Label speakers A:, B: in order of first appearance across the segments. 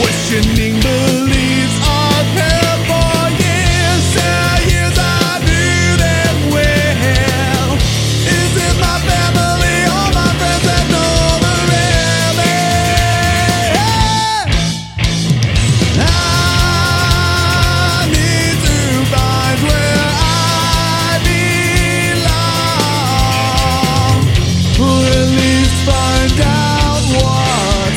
A: questioning beliefs I've held for years. Years I knew them well. Is it my family or my friends that know the real me? I need to find where I belong, or at least find out what's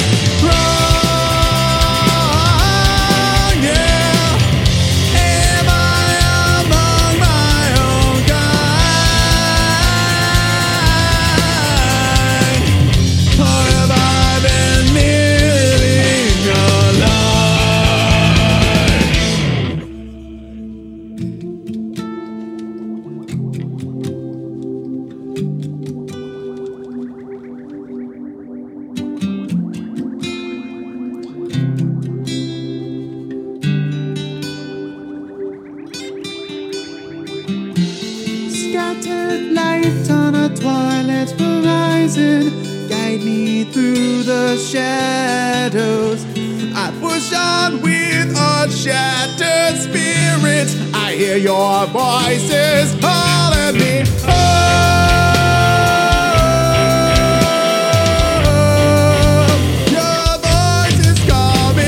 A: wrong. Yeah, am I among my own kind, or have I been living a lie? Scattered light on a twilight horizon, guide me through the shadows. I push on with unshattered spirit. I hear your voices calling me. Your voices call me.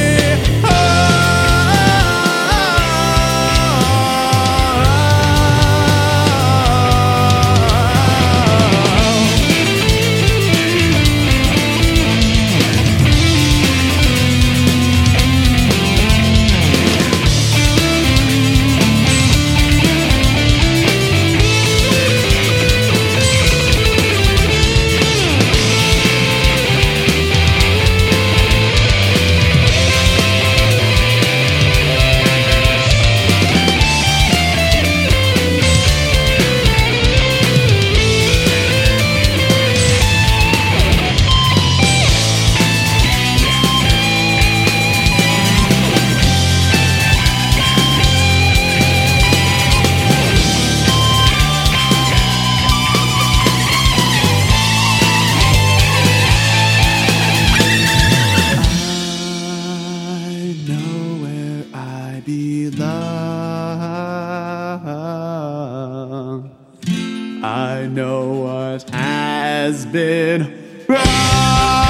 A: I know what has been wrong.